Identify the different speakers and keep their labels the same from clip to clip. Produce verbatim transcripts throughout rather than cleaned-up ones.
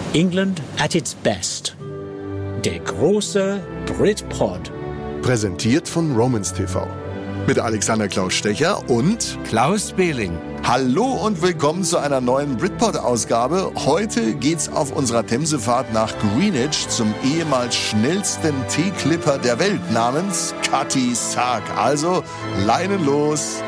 Speaker 1: England at its best. Der große Britpod.
Speaker 2: Präsentiert von Romans T V. Mit Alexander Klaus Stecher und
Speaker 3: Klaus Behling.
Speaker 2: Hallo und willkommen zu einer neuen Britpod-Ausgabe. Heute geht's auf unserer Themsefahrt nach Greenwich zum ehemals schnellsten Teeklipper der Welt namens Cutty Sark. Also Leinen los!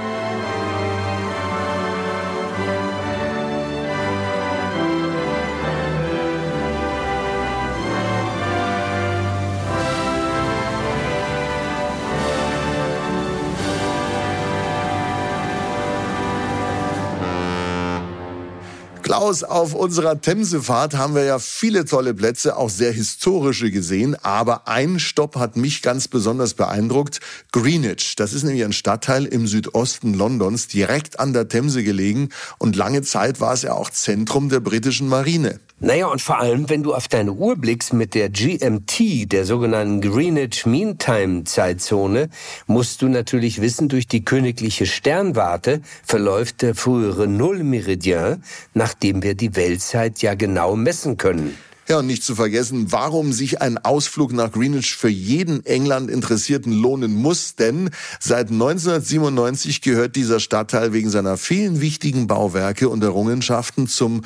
Speaker 2: Klaus, auf unserer Themsefahrt haben wir ja viele tolle Plätze, auch sehr historische gesehen. Aber ein Stopp hat mich ganz besonders beeindruckt. Greenwich, das ist nämlich ein Stadtteil im Südosten Londons, direkt an der Themse gelegen. Und lange Zeit war es ja auch Zentrum der britischen Marine.
Speaker 3: Naja, und vor allem, wenn du auf deine Uhr blickst mit der G M T, der sogenannten Greenwich Mean Time Zeitzone, musst du natürlich wissen, durch die königliche Sternwarte verläuft der frühere Nullmeridian, nachdem wir die Weltzeit ja genau messen können.
Speaker 2: Ja, und nicht zu vergessen, warum sich ein Ausflug nach Greenwich für jeden England-Interessierten lohnen muss, denn seit neunzehnhundertsiebenundneunzig gehört dieser Stadtteil wegen seiner vielen wichtigen Bauwerke und Errungenschaften zum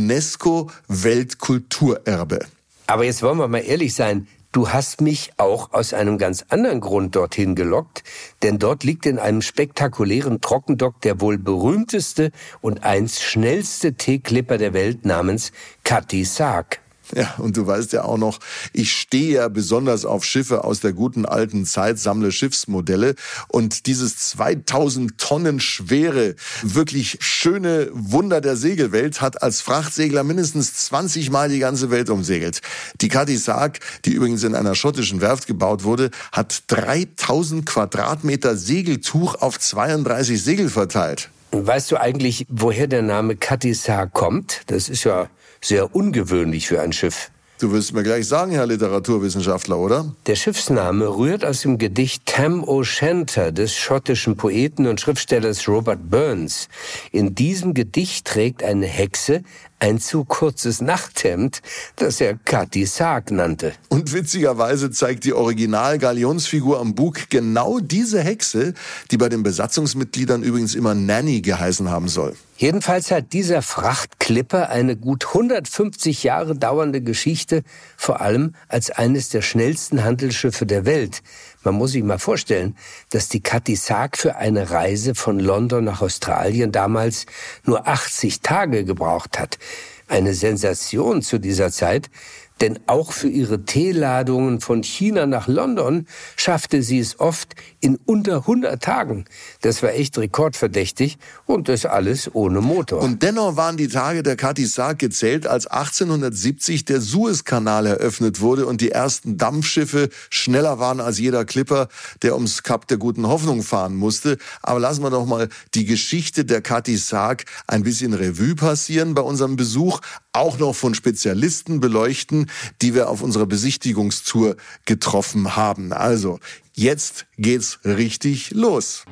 Speaker 2: UNESCO-Weltkulturerbe.
Speaker 3: Aber jetzt wollen wir mal ehrlich sein, du hast mich auch aus einem ganz anderen Grund dorthin gelockt, denn dort liegt in einem spektakulären Trockendock der wohl berühmteste und einst schnellste Teeklipper der Welt namens Cutty Sark.
Speaker 2: Ja, und du weißt ja auch noch, ich stehe ja besonders auf Schiffe aus der guten alten Zeit, sammle Schiffsmodelle. Und dieses zweitausend Tonnen schwere, wirklich schöne Wunder der Segelwelt hat als Frachtsegler mindestens zwanzig Mal die ganze Welt umsegelt. Die Cutty Sark, die übrigens in einer schottischen Werft gebaut wurde, hat dreitausend Quadratmeter Segeltuch auf zweiunddreißig Segel verteilt.
Speaker 3: Weißt du eigentlich, woher der Name Cutty Sark kommt? Das ist ja sehr ungewöhnlich für ein Schiff.
Speaker 2: Du wirst mir gleich sagen, Herr Literaturwissenschaftler, oder?
Speaker 3: Der Schiffsname rührt aus dem Gedicht Tam O'Shanter des schottischen Poeten und Schriftstellers Robert Burns. In diesem Gedicht trägt eine Hexe ein zu kurzes Nachthemd, das er Cutty Sark nannte.
Speaker 2: Und witzigerweise zeigt die Original-Galionsfigur am Bug genau diese Hexe, die bei den Besatzungsmitgliedern übrigens immer Nanny geheißen haben soll.
Speaker 3: Jedenfalls hat dieser Frachtklipper eine gut hundertfünfzig Jahre dauernde Geschichte, vor allem als eines der schnellsten Handelsschiffe der Welt. Man muss sich mal vorstellen, dass die Cutty Sark für eine Reise von London nach Australien damals nur achtzig Tage gebraucht hat. Eine Sensation zu dieser Zeit, denn auch für ihre Teeladungen von China nach London schaffte sie es oft in unter hundert Tagen. Das war echt rekordverdächtig und das alles ohne Motor.
Speaker 2: Und dennoch waren die Tage der Cutty Sark gezählt, als achtzehnhundertsiebzig der Suezkanal eröffnet wurde und die ersten Dampfschiffe schneller waren als jeder Clipper, der ums Kap der Guten Hoffnung fahren musste. Aber lassen wir doch mal die Geschichte der Cutty Sark ein bisschen Revue passieren bei unserem Besuch, auch noch von Spezialisten beleuchten, die wir auf unserer Besichtigungstour getroffen haben. Also, jetzt geht's richtig los.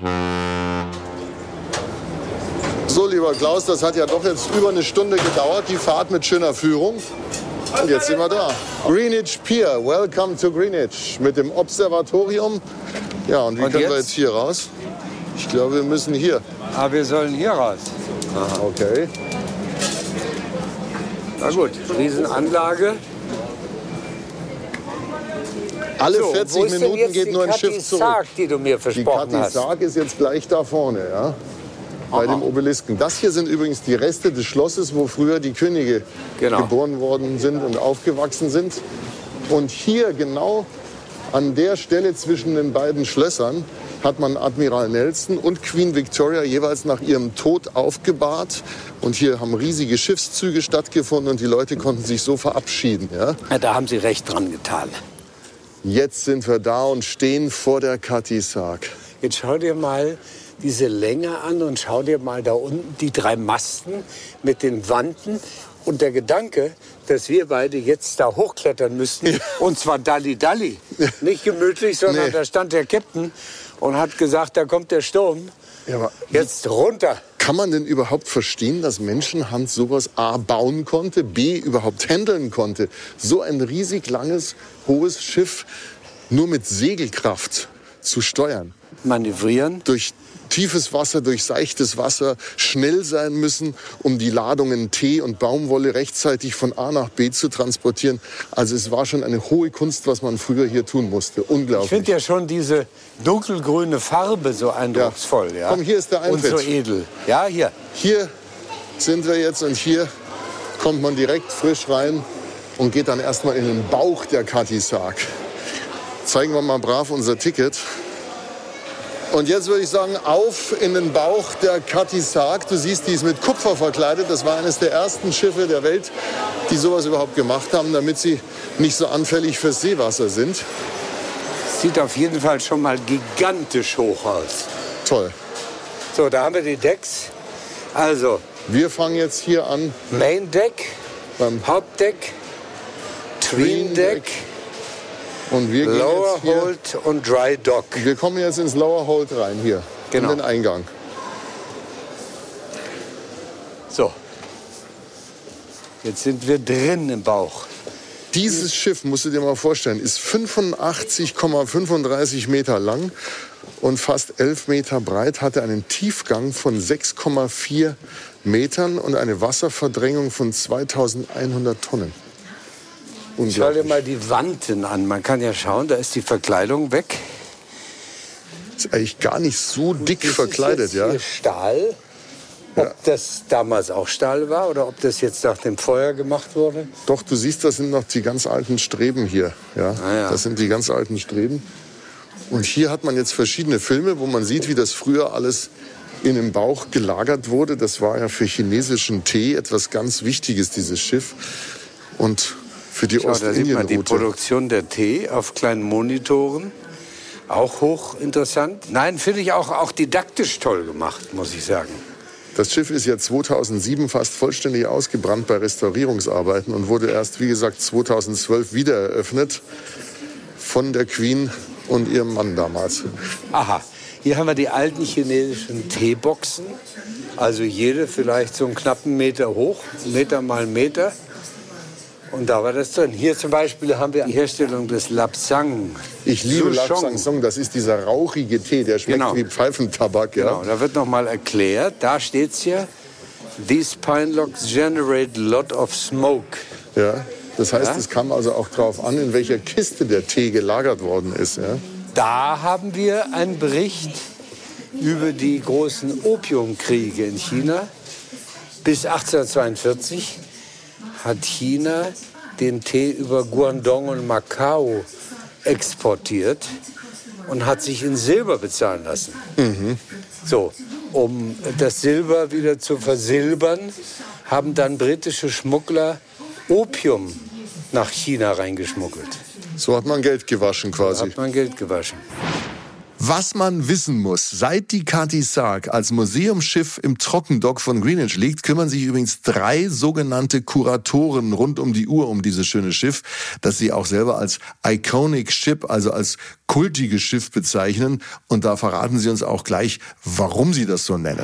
Speaker 2: So, lieber Klaus, das hat ja doch jetzt über eine Stunde gedauert, die Fahrt mit schöner Führung. Und jetzt sind wir da. Greenwich Pier, welcome to Greenwich. Mit dem Observatorium. Ja, und wie
Speaker 4: und
Speaker 2: können
Speaker 4: jetzt?
Speaker 2: wir jetzt hier raus? Ich glaube, wir müssen hier.
Speaker 4: Ah, wir sollen hier raus.
Speaker 2: Aha, okay.
Speaker 4: Na gut, Riesenanlage.
Speaker 2: Alle
Speaker 3: So, wo
Speaker 2: vierzig
Speaker 3: ist denn
Speaker 2: Minuten
Speaker 3: jetzt
Speaker 2: geht
Speaker 3: die
Speaker 2: nur ein
Speaker 3: Cutty
Speaker 2: Schiff zurück.
Speaker 3: Sark, die du mir
Speaker 2: Die
Speaker 3: versprochen
Speaker 2: Cutty
Speaker 3: hast?
Speaker 2: Sark ist jetzt gleich da vorne, ja, bei dem Obelisken. Das hier sind übrigens die Reste des Schlosses, wo früher die Könige
Speaker 4: Genau.
Speaker 2: geboren worden sind und aufgewachsen sind. Und hier genau an der Stelle zwischen den beiden Schlössern hat man Admiral Nelson und Queen Victoria jeweils nach ihrem Tod aufgebahrt. Und hier haben riesige Schiffszüge stattgefunden und die Leute konnten sich so verabschieden. Ja?
Speaker 4: Ja, da haben Sie recht dran getan.
Speaker 2: Jetzt sind wir da und stehen vor der Cutty Sark.
Speaker 4: Jetzt schau dir mal diese Länge an und schau dir mal da unten die drei Masten mit den Wanten. Und der Gedanke, dass wir beide jetzt da hochklettern müssten, ja. Und zwar Dalli Dalli. Ja. Nicht gemütlich, sondern
Speaker 2: Nee.
Speaker 4: da stand der Captain und hat gesagt, da kommt der Sturm.
Speaker 2: Ja, aber
Speaker 4: jetzt runter.
Speaker 2: Kann man denn überhaupt verstehen, dass Menschenhand sowas A bauen konnte, B überhaupt handeln konnte? So ein riesig langes, hohes Schiff nur mit Segelkraft zu steuern.
Speaker 4: Manövrieren.
Speaker 2: Durch tiefes Wasser, durch seichtes Wasser, schnell sein müssen, um die Ladungen Tee und Baumwolle rechtzeitig von A nach B zu transportieren. Also es war schon eine hohe Kunst, was man früher hier tun musste. Unglaublich.
Speaker 4: Ich finde ja schon diese dunkelgrüne Farbe so eindrucksvoll. Ja.
Speaker 2: Ja. Komm, hier ist der Eintritt.
Speaker 4: Und so edel. Ja, hier.
Speaker 2: Hier sind wir jetzt und hier kommt man direkt frisch rein und geht dann erstmal in den Bauch der Cutty Sark. Zeigen wir mal brav unser Ticket. Und jetzt würde ich sagen, auf in den Bauch der Cutty Sark. Du siehst, die ist mit Kupfer verkleidet. Das war eines der ersten Schiffe der Welt, die sowas überhaupt gemacht haben, damit sie nicht so anfällig fürs Seewasser sind.
Speaker 4: Sieht auf jeden Fall schon mal gigantisch hoch aus.
Speaker 2: Toll.
Speaker 4: So, da haben wir die Decks. Also,
Speaker 2: Wir fangen jetzt hier an
Speaker 4: Main Deck,
Speaker 2: beim
Speaker 4: Hauptdeck, Tween Deck,
Speaker 2: und wir gehen
Speaker 4: Lower
Speaker 2: jetzt hier,
Speaker 4: Hold und Dry Dock.
Speaker 2: wir kommen jetzt ins Lower Hold rein hier,
Speaker 4: Genau.
Speaker 2: in den Eingang.
Speaker 4: So, jetzt sind wir drin im Bauch.
Speaker 2: Dieses Schiff, musst du dir mal vorstellen, ist fünfundachtzig Komma fünfunddreißig Meter lang und fast elf Meter breit, hatte einen Tiefgang von sechs Komma vier Metern und eine Wasserverdrängung von zweitausendeinhundert Tonnen.
Speaker 4: Schau dir
Speaker 2: Unglaublich.
Speaker 4: mal die Wanten an. Man kann ja schauen, da ist die Verkleidung weg.
Speaker 2: Ist eigentlich gar nicht so dick
Speaker 4: Das
Speaker 2: verkleidet,
Speaker 4: ist jetzt
Speaker 2: ja.
Speaker 4: hier Stahl. Ob
Speaker 2: Ja.
Speaker 4: das damals auch Stahl war oder ob das jetzt nach dem Feuer gemacht wurde.
Speaker 2: Doch, du siehst, das sind noch die ganz alten Streben hier. Ja?
Speaker 4: Ah, ja.
Speaker 2: Das sind die ganz alten Streben. Und hier hat man jetzt verschiedene Filme, wo man sieht, wie das früher alles in dem Bauch gelagert wurde. Das war ja für chinesischen Tee etwas ganz Wichtiges, dieses Schiff. Und für die
Speaker 4: Schau, da sieht man die
Speaker 2: Ostindien-Route.
Speaker 4: Produktion der Tee auf kleinen Monitoren. Auch hochinteressant. Nein, finde ich auch, auch didaktisch toll gemacht, muss ich sagen.
Speaker 2: Das Schiff ist ja zweitausendsieben fast vollständig ausgebrannt bei Restaurierungsarbeiten und wurde erst, wie gesagt, zweitausendzwölf wieder eröffnet von der Queen und ihrem Mann damals.
Speaker 4: Aha, hier haben wir die alten chinesischen Teeboxen. Also jede vielleicht so einen knappen Meter hoch, Meter mal Meter. Und da war das drin. Hier zum Beispiel haben wir die Herstellung des Lapsang.
Speaker 2: Ich liebe
Speaker 4: Souchong.
Speaker 2: Lapsang, das ist dieser rauchige Tee, der schmeckt
Speaker 4: Genau.
Speaker 2: wie Pfeifentabak. Ja?
Speaker 4: Genau, da wird noch mal erklärt, da steht's hier, these pine logs generate a lot of smoke.
Speaker 2: Ja? Das heißt,
Speaker 4: Ja?
Speaker 2: es kam also auch darauf an, in welcher Kiste der Tee gelagert worden ist. Ja?
Speaker 4: Da haben wir einen Bericht über die großen Opiumkriege in China. Bis achtzehnhundertzweiundvierzig hat China den Tee über Guangdong und Macau exportiert und hat sich in Silber bezahlen lassen. So, um das Silber wieder zu versilbern, haben dann britische Schmuggler Opium nach China reingeschmuggelt.
Speaker 2: So hat man Geld gewaschen
Speaker 4: Da
Speaker 2: quasi.
Speaker 4: hat man Geld gewaschen.
Speaker 2: Was man wissen muss: Seit die Cutty Sark als Museumsschiff im Trockendock von Greenwich liegt, kümmern sich übrigens drei sogenannte Kuratoren rund um die Uhr um dieses schöne Schiff, das sie auch selber als Iconic Ship, also als kultiges Schiff bezeichnen. Und da verraten sie uns auch gleich, warum sie das so nennen.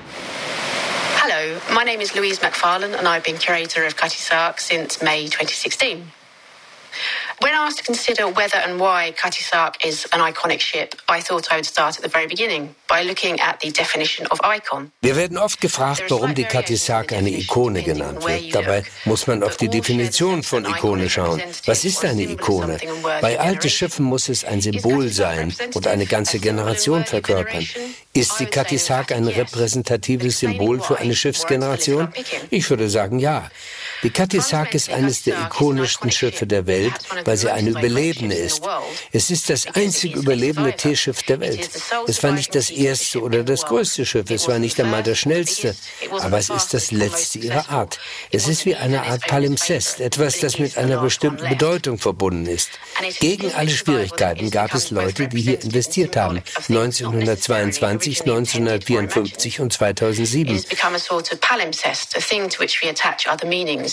Speaker 5: Hello, my name is Louise McFarlane and I've been curator of Cutty Sark since May twenty sixteen. When asked to consider whether and why Cutty Sark is an iconic ship, I thought I would start at the very beginning by looking at the definition of icon.
Speaker 3: Wir werden oft gefragt, warum die Cutty Sark eine Ikone genannt wird. Dabei muss man auf die Definition von Ikone schauen. Was ist eine Ikone? Bei alten Schiffen muss es ein Symbol sein und eine ganze Generation verkörpern. Ist die Cutty Sark ein repräsentatives Symbol für eine Schiffsgeneration? Ich würde sagen, ja. Die Cutty Sark ist eines der ikonischsten Schiffe der Welt, weil sie eine Überlebende ist. Es ist das einzige überlebende Teeschiff der Welt. Es war nicht das erste oder das größte Schiff, es war nicht einmal das schnellste, aber es ist das letzte ihrer Art. Es ist wie eine Art Palimpsest, etwas, das mit einer bestimmten Bedeutung verbunden ist. Gegen alle Schwierigkeiten gab es Leute, die hier investiert haben, neunzehnhundertzweiundzwanzig, neunzehnhundertvierundfünfzig und zweitausendsieben.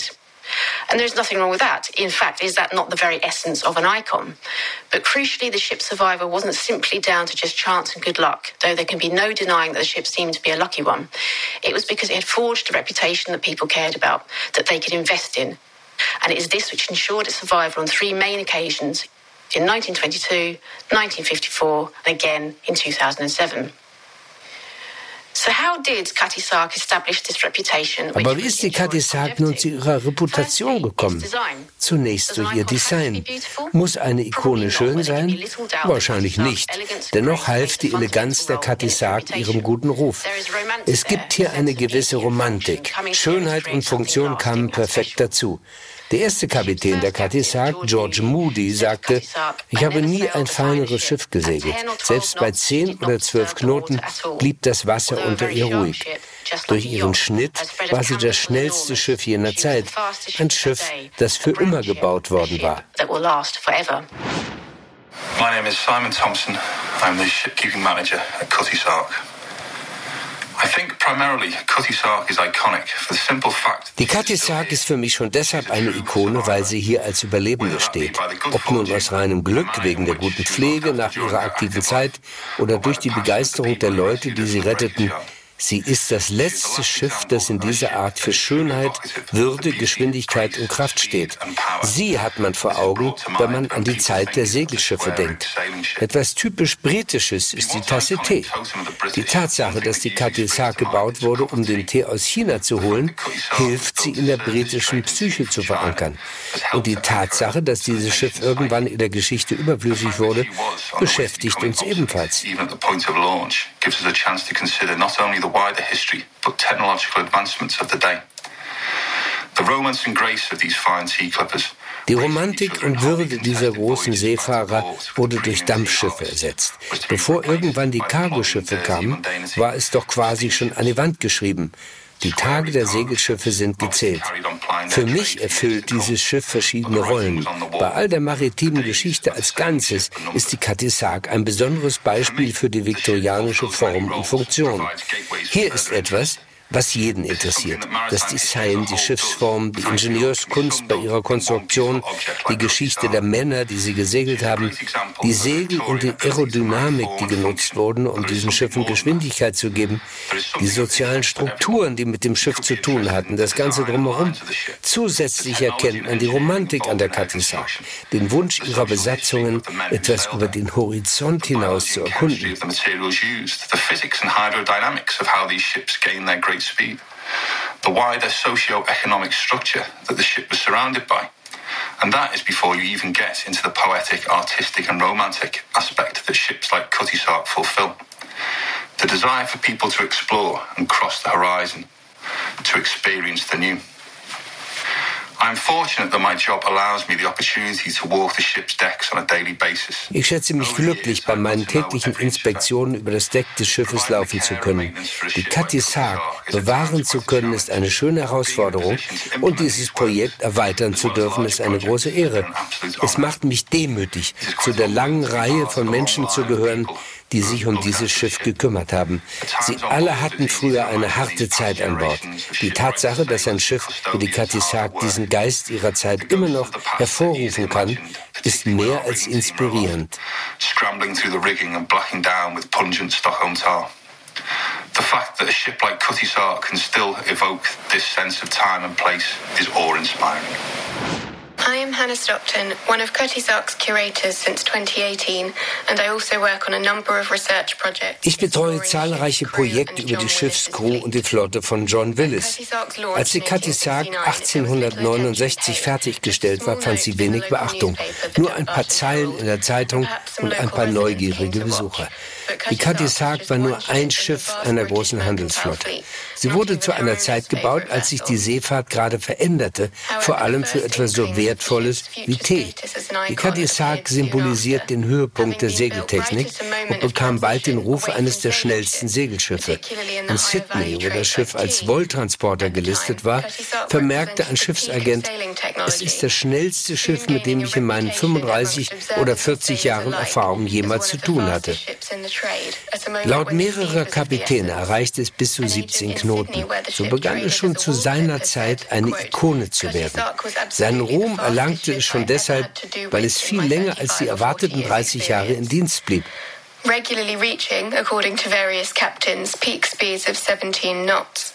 Speaker 5: And there's nothing wrong with that. In fact, is that not the very essence of an icon? But crucially, the ship's survival wasn't simply down to just chance and good luck, though there can be no denying that the ship seemed to be a lucky one. It was because it had forged a reputation that people cared about, that they could invest in. And it is this which ensured its survival on three main occasions, in nineteen twenty-two, nineteen fifty-four, and again in two thousand seven. So how did Cutty Sark establish this reputation?
Speaker 3: Aber wie ist die Cutty Sark nun zu ihrer Reputation gekommen? Zunächst durch ihr Design. Muss eine Ikone schön sein? Wahrscheinlich nicht. Dennoch half die Eleganz der Cutty Sark ihrem guten Ruf. Es gibt hier eine gewisse Romantik. Schönheit und Funktion kamen perfekt dazu. Der erste Kapitän der Cutty Sark, George Moody, sagte, ich habe nie ein feineres Schiff gesegelt. Selbst bei zehn oder zwölf Knoten blieb das Wasser unter ihr ruhig. Durch ihren Schnitt war sie das schnellste Schiff jener Zeit. Ein Schiff, das für immer gebaut worden war.
Speaker 6: My name is Simon Thompson. I'm the shipkeeping manager at Cutty Sark.
Speaker 3: Die Cutty Sark ist für mich schon deshalb eine Ikone, weil sie hier als Überlebende steht. Ob nun aus reinem Glück, wegen der guten Pflege nach ihrer aktiven Zeit oder durch die Begeisterung der Leute, die sie retteten. Sie ist das letzte Schiff, das in dieser Art für Schönheit, Würde, Geschwindigkeit und Kraft steht. Sie hat man vor Augen, wenn man an die Zeit der Segelschiffe denkt. Etwas typisch Britisches ist die Tasse Tee. Die Tatsache, dass die Cutty Sark gebaut wurde, um den Tee aus China zu holen, hilft, sie in der britischen Psyche zu verankern. Und die Tatsache, dass dieses Schiff irgendwann in der Geschichte überflüssig wurde, beschäftigt uns ebenfalls.
Speaker 6: The wider history, but technological advancements of the day. The romance and grace of these fine sea clippers.
Speaker 3: Die Romantik und Würde dieser großen Seefahrer wurde durch Dampfschiffe ersetzt. Bevor irgendwann die Cargoschiffe kamen, war es doch quasi schon an die Wand geschrieben. Die Tage der Segelschiffe sind gezählt. Für mich erfüllt dieses Schiff verschiedene Rollen. Bei all der maritimen Geschichte als Ganzes ist die Cutty Sark ein besonderes Beispiel für die viktorianische Form und Funktion. Hier ist etwas, was jeden interessiert. Das Design, die Schiffsform, die Ingenieurskunst bei ihrer Konstruktion, die Geschichte der Männer, die sie gesegelt haben, die Segel und die Aerodynamik, die genutzt wurden, um diesen Schiffen Geschwindigkeit zu geben, die sozialen Strukturen, die mit dem Schiff zu tun hatten, das Ganze drumherum. Zusätzlich erkennt man die Romantik an der Cutty Sark, den Wunsch ihrer Besatzungen, etwas über den Horizont hinaus zu erkunden.
Speaker 6: Speed, the wider socio-economic structure that the ship was surrounded by. And that is before you even get into the poetic, artistic and romantic aspect that ships like Cutty Sark fulfill. The desire for people to explore and cross the horizon, to experience the new.
Speaker 3: Ich schätze mich glücklich, bei meinen täglichen Inspektionen über das Deck des Schiffes laufen zu können. Die Cutty Sark bewahren zu können, ist eine schöne Herausforderung und dieses Projekt erweitern zu dürfen, ist eine große Ehre. Es macht mich demütig, zu der langen Reihe von Menschen zu gehören, die sich um dieses Schiff gekümmert haben. Sie alle hatten früher eine harte Zeit an Bord. Die Tatsache, dass ein Schiff wie die Cutty Sark diesen Geist ihrer Zeit immer noch hervorrufen kann, ist mehr als inspirierend.
Speaker 6: Scrambling through the rigging and blacking down with pungent Stockholm tar. The fact that a ship like Cutty Sark can still evoke this sense of time and place is awe-inspiring.
Speaker 5: I am Hannah Stockton, one of Cutty Sark's curators since twenty eighteen, and I also work on a number of research projects.
Speaker 3: Ich betreue zahlreiche Projekte über die Schiffscrew und die Flotte von John Willis. Als die Cutty Sark achtzehnhundertneunundsechzig fertiggestellt war, fand sie wenig Beachtung. Nur ein paar Zeilen in der Zeitung und ein paar neugierige Besucher. Die Cutty Sark war nur ein Schiff einer großen Handelsflotte. Sie wurde zu einer Zeit gebaut, als sich die Seefahrt gerade veränderte, vor allem für etwas so Wertvolles wie Tee. Die Cutty Sark symbolisiert den Höhepunkt der Segeltechnik und bekam bald den Ruf eines der schnellsten Segelschiffe. In Sydney, wo das Schiff als Wolltransporter gelistet war, vermerkte ein Schiffsagent, es ist das schnellste Schiff, mit dem ich in meinen fünfunddreißig oder vierzig Jahren Erfahrung jemals zu tun hatte. Laut mehrerer Kapitäne erreichte es bis zu siebzehn Knoten. So begann es schon zu seiner Zeit, eine Ikone zu werden. Seinen Ruhm erlangte es schon deshalb, weil es viel länger als die erwarteten dreißig Jahre in Dienst blieb.
Speaker 7: Regularly reaching, according to various captains, peak speeds of seventeen knots.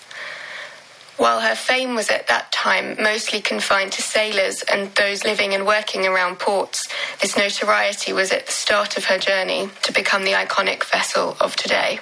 Speaker 7: While her fame was at that time mostly confined to sailors and those living and working around ports, this notoriety was at the start of her journey to become the iconic vessel of today.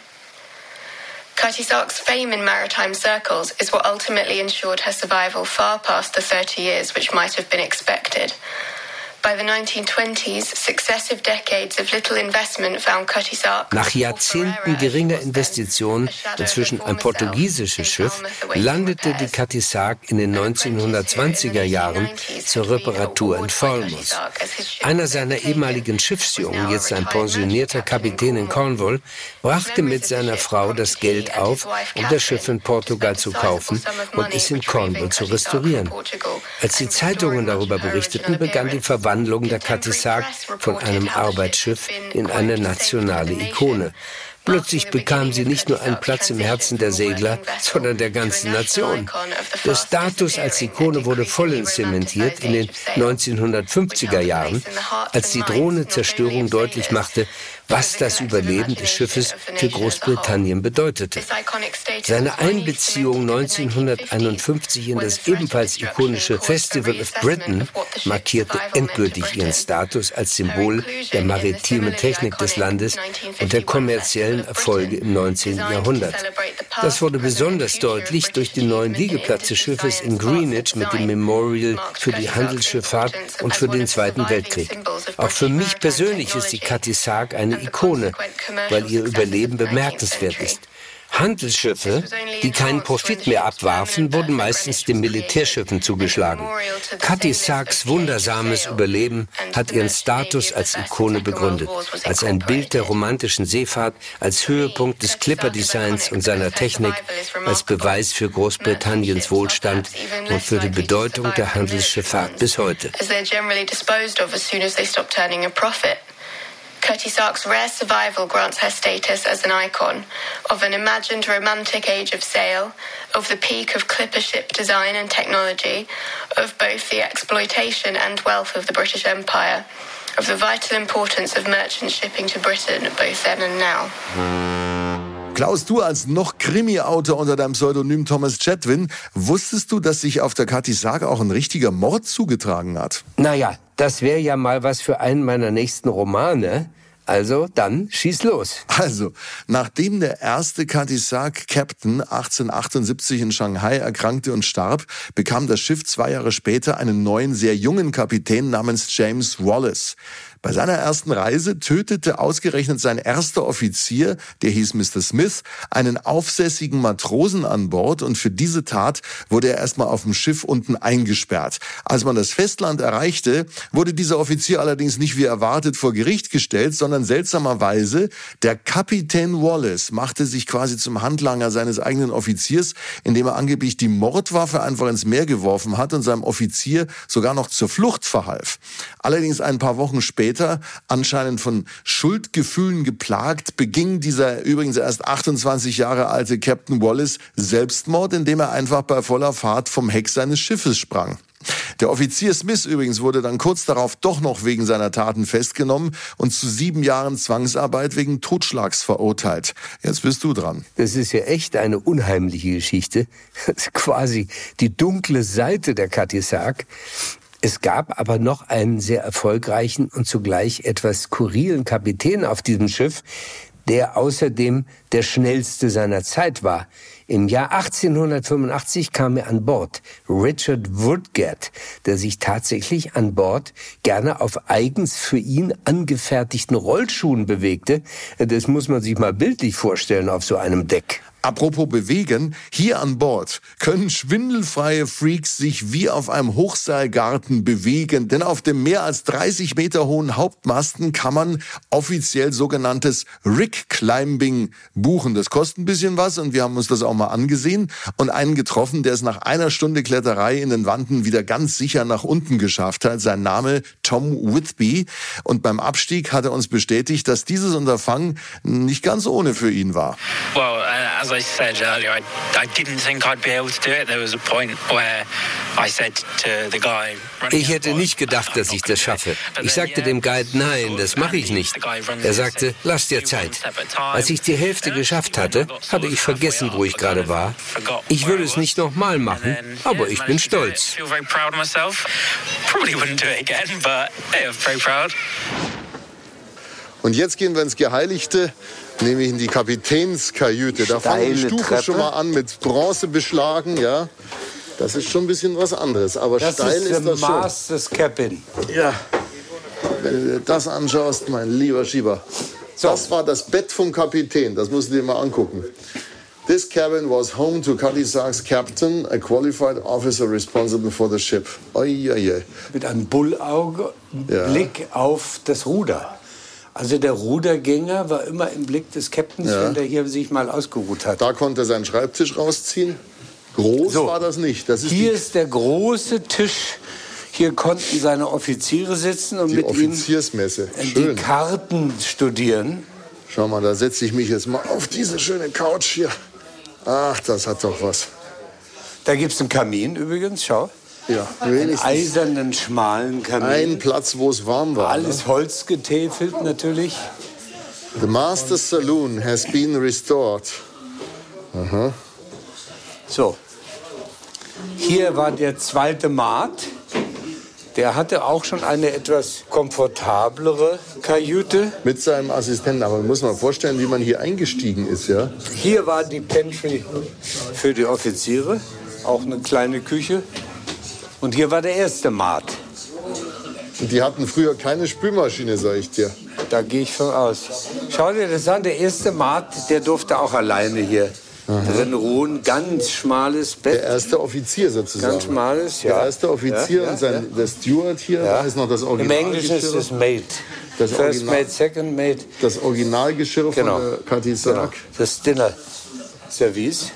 Speaker 7: Cutty Sark's fame in maritime circles is what ultimately ensured her survival far past the thirty years which might have been expected. By the nineteen twenties, successive decades of little investment found Cutty Sark.
Speaker 3: Nach Jahrzehnten geringer Investitionen, inzwischen ein portugiesisches Schiff, landete die Cutty Sark in den neunzehnhundertzwanziger Jahren zur Reparatur in Falmouth. Einer seiner ehemaligen Schiffsjungen, jetzt ein pensionierter Kapitän in Cornwall, brachte mit seiner Frau das Geld auf, um das Schiff in Portugal zu kaufen und es in Cornwall zu restaurieren. Als die Zeitungen darüber berichteten, begann die Verwandlung der Cutty Sark von einem Arbeitsschiff in eine nationale Ikone. Plötzlich bekam sie nicht nur einen Platz im Herzen der Segler, sondern der ganzen Nation. Der Status als Ikone wurde vollends zementiert in den neunzehnhundertfünfziger Jahren, als die drohende Zerstörung deutlich machte, was das Überleben des Schiffes für Großbritannien bedeutete. Seine Einbeziehung neunzehnhunderteinundfünfzig in das ebenfalls ikonische Festival of Britain markierte endgültig ihren Status als Symbol der maritimen Technik des Landes und der kommerziellen Erfolge im neunzehnten Jahrhundert. Das wurde besonders deutlich durch den neuen Liegeplatz des Schiffes in Greenwich mit dem Memorial für die Handelsschifffahrt und für den Zweiten Weltkrieg. Auch für mich persönlich ist die Cutty Sark eine Ikone, weil ihr Überleben bemerkenswert ist. Handelsschiffe, die keinen Profit mehr abwarfen, wurden meistens den Militärschiffen zugeschlagen. Cutty Sarks wundersames Überleben hat ihren Status als Ikone begründet, als ein Bild der romantischen Seefahrt, als Höhepunkt des Clipper-Designs und seiner Technik, als Beweis für Großbritanniens Wohlstand und für die Bedeutung der Handelsschifffahrt bis heute.
Speaker 7: Cutty Sark's rare survival grants her status as an icon of an imagined romantic age of sail, of the peak of clipper ship design and technology, of both the exploitation and wealth of the British Empire, of the vital importance of merchant shipping to Britain both then and now.
Speaker 2: Klaus, du als noch Krimi-Autor unter deinem Pseudonym Thomas Chatwin, wusstest du, dass sich auf der Cutty Sark auch ein richtiger Mord zugetragen hat?
Speaker 3: Naja, das wäre ja mal was für einen meiner nächsten Romane. Also, dann schieß los.
Speaker 2: Also, nachdem der erste Cutty Sark Captain achtzehnhundertachtundsiebzig in Shanghai erkrankte und starb, bekam das Schiff zwei Jahre später einen neuen, sehr jungen Kapitän namens James Wallace. Bei seiner ersten Reise tötete ausgerechnet sein erster Offizier, der hieß Mister Smith, einen aufsässigen Matrosen an Bord und für diese Tat wurde er erstmal auf dem Schiff unten eingesperrt. Als man das Festland erreichte, wurde dieser Offizier allerdings nicht wie erwartet vor Gericht gestellt, sondern seltsamerweise der Kapitän Wallace machte sich quasi zum Handlanger seines eigenen Offiziers, indem er angeblich die Mordwaffe einfach ins Meer geworfen hat und seinem Offizier sogar noch zur Flucht verhalf. Allerdings ein paar Wochen später Später, anscheinend von Schuldgefühlen geplagt, beging dieser übrigens erst achtundzwanzig Jahre alte Captain Wallace Selbstmord, indem er einfach bei voller Fahrt vom Heck seines Schiffes sprang. Der Offizier Smith übrigens wurde dann kurz darauf doch noch wegen seiner Taten festgenommen und zu sieben Jahren Zwangsarbeit wegen Totschlags verurteilt. Jetzt bist du dran.
Speaker 3: Das ist ja echt eine unheimliche Geschichte. Das ist quasi die dunkle Seite der Cutty Sark. Es gab aber noch einen sehr erfolgreichen und zugleich etwas skurrilen Kapitän auf diesem Schiff, der außerdem der schnellste seiner Zeit war. Im Jahr achtzehnhundertfünfundachtzig kam er an Bord, Richard Woodgate, der sich tatsächlich an Bord gerne auf eigens für ihn angefertigten Rollschuhen bewegte. Das muss man sich mal bildlich vorstellen auf so einem Deck.
Speaker 2: Apropos bewegen, hier an Bord können schwindelfreie Freaks sich wie auf einem Hochseilgarten bewegen, denn auf dem mehr als dreißig Meter hohen Hauptmasten kann man offiziell sogenanntes Rig Climbing buchen. Das kostet ein bisschen was und wir haben uns das auch mal angesehen und einen getroffen, der es nach einer Stunde Kletterei in den Wanden wieder ganz sicher nach unten geschafft hat. Sein Name Tom Whitby. Und beim Abstieg hat er uns bestätigt, dass dieses Unterfangen nicht ganz ohne für ihn war.
Speaker 8: Well, uh, as I said earlier, I, I didn't think I'd be able to do it. There was a point where I said to the guy...
Speaker 3: Ich hätte nicht gedacht, dass ich das schaffe. Ich sagte dem Guide, nein, das mache ich nicht. Er sagte, lass dir Zeit. Als ich die Hälfte geschafft hatte, hatte ich vergessen, wo ich gerade war. Ich würde es nicht nochmal machen, aber ich bin stolz.
Speaker 2: Und jetzt gehen wir ins Geheiligte, nämlich in die Kapitänskajüte. Da fangen die Stufen Treppe. schon mal an mit Bronze beschlagen, ja. Das ist schon ein bisschen was anderes, aber
Speaker 4: das
Speaker 2: steil ist,
Speaker 4: ist
Speaker 2: das schon.
Speaker 4: Master's Cabin.
Speaker 2: Ja, wenn du dir das anschaust, mein lieber Schieber. So. Das war das Bett vom Kapitän, das musst du dir mal angucken. This cabin was home to Cutty Sark's captain, a qualified officer responsible for the ship. Oi, oi, oi.
Speaker 4: Mit einem Bullauge,
Speaker 2: ja.
Speaker 4: Blick auf das Ruder. Also der Rudergänger war immer im Blick des Captains, ja. wenn der hier sich mal ausgeruht hat.
Speaker 2: Da konnte er seinen Schreibtisch rausziehen. Groß so. war das nicht. Das ist
Speaker 4: hier
Speaker 2: die
Speaker 4: ist der große Tisch. Hier konnten seine Offiziere sitzen und
Speaker 2: die
Speaker 4: mit
Speaker 2: Offiziersmesse.
Speaker 4: ihm
Speaker 2: Schön.
Speaker 4: die Karten studieren.
Speaker 2: Schau mal, da setze ich mich jetzt mal auf diese schöne Couch hier. Ach, das hat doch was.
Speaker 4: Da gibt es einen Kamin übrigens, schau.
Speaker 2: Ja,
Speaker 4: einen eisernen, schmalen Kamin.
Speaker 2: Ein Platz, wo es warm war.
Speaker 4: Alles ne? Holz getäfelt natürlich.
Speaker 2: The Master's Saloon has been restored. Aha.
Speaker 4: So. Hier war der zweite Maat. Der hatte auch schon eine etwas komfortablere Kajüte.
Speaker 2: Mit seinem Assistenten. Aber man muss mal vorstellen, wie man hier eingestiegen ist, ja?
Speaker 4: Hier war die Pantry für die Offiziere. Auch eine kleine Küche. Und hier war der erste Maat.
Speaker 2: Und die hatten früher keine Spülmaschine, sag ich dir.
Speaker 4: Da gehe ich von aus. Schau dir das an, der erste Maat, der durfte auch alleine hier Aha. drin ruhen. Ganz schmales Bett.
Speaker 2: Der erste Offizier sozusagen.
Speaker 4: Ganz schmales, ja.
Speaker 2: Der erste Offizier ja, und sein, ja. der Steward hier, ja. da ist noch das Original.
Speaker 4: Im Englischen ist das Mate.
Speaker 2: Das
Speaker 4: First
Speaker 2: Original,
Speaker 4: Mate, Second Mate.
Speaker 2: Das Originalgeschirr
Speaker 4: genau.
Speaker 2: von der Cutty Sark.
Speaker 4: Genau. Das Dinner-Service.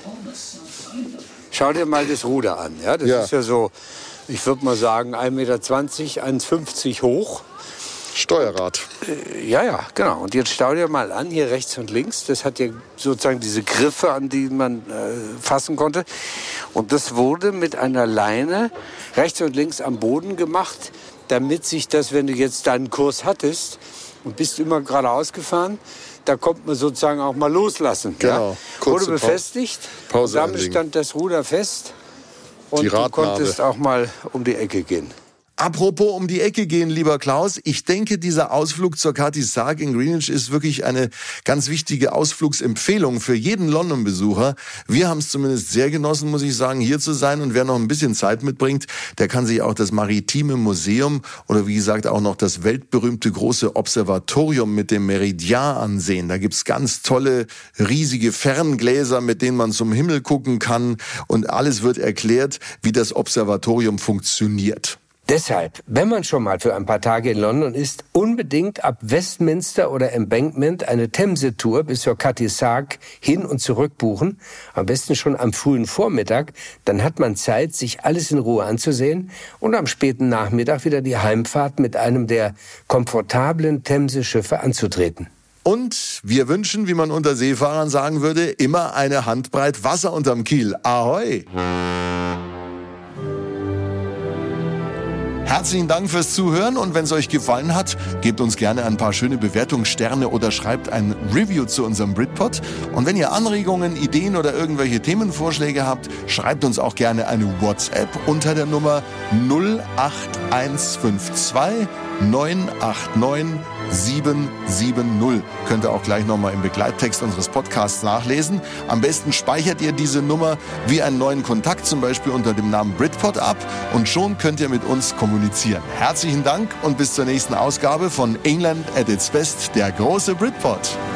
Speaker 4: Schau dir mal das Ruder an. Ja? Das ja. ist ja so, ich würde mal sagen, ein Meter zwanzig, eins fünfzig hoch.
Speaker 2: Steuerrad.
Speaker 4: Äh, ja, ja, genau. Und jetzt schau dir mal an, hier rechts und links. Das hat ja sozusagen diese Griffe, an die man äh, fassen konnte. Und das wurde mit einer Leine rechts und links am Boden gemacht, damit sich das, wenn du jetzt deinen Kurs hattest und bist immer geradeaus gefahren, da kommt man sozusagen auch mal loslassen.
Speaker 2: Genau.
Speaker 4: Ja? Wurde befestigt.
Speaker 2: Pause
Speaker 4: damit
Speaker 2: einlegen.
Speaker 4: Stand das Ruder fest. Und
Speaker 2: die
Speaker 4: du konntest auch mal um die Ecke gehen.
Speaker 2: Apropos um die Ecke gehen, lieber Klaus, ich denke, dieser Ausflug zur Cutty Sark in Greenwich ist wirklich eine ganz wichtige Ausflugsempfehlung für jeden London-Besucher. Wir haben es zumindest sehr genossen, muss ich sagen, hier zu sein. Und wer noch ein bisschen Zeit mitbringt, der kann sich auch das Maritime Museum oder wie gesagt auch noch das weltberühmte große Observatorium mit dem Meridian ansehen. Da gibt's ganz tolle, riesige Ferngläser, mit denen man zum Himmel gucken kann. Und alles wird erklärt, wie das Observatorium funktioniert.
Speaker 3: Deshalb, wenn man schon mal für ein paar Tage in London ist, unbedingt ab Westminster oder Embankment eine Themse-Tour bis zur Cutty Sark hin und zurück buchen. Am besten schon am frühen Vormittag. Dann hat man Zeit, sich alles in Ruhe anzusehen und am späten Nachmittag wieder die Heimfahrt mit einem der komfortablen Themse-Schiffe anzutreten.
Speaker 2: Und wir wünschen, wie man unter Seefahrern sagen würde, immer eine Handbreit Wasser unterm Kiel. Ahoi! Herzlichen Dank fürs Zuhören und wenn es euch gefallen hat, gebt uns gerne ein paar schöne Bewertungssterne oder schreibt ein Review zu unserem Britpod. Und wenn ihr Anregungen, Ideen oder irgendwelche Themenvorschläge habt, schreibt uns auch gerne eine WhatsApp unter der Nummer null acht eins fünf zwei neun acht neun sieben sieben null. Könnt ihr auch gleich nochmal im Begleittext unseres Podcasts nachlesen. Am besten speichert ihr diese Nummer wie einen neuen Kontakt, zum Beispiel unter dem Namen Britpod ab und schon könnt ihr mit uns kommunizieren. Herzlichen Dank und bis zur nächsten Ausgabe von England at its Best, der große Britpod.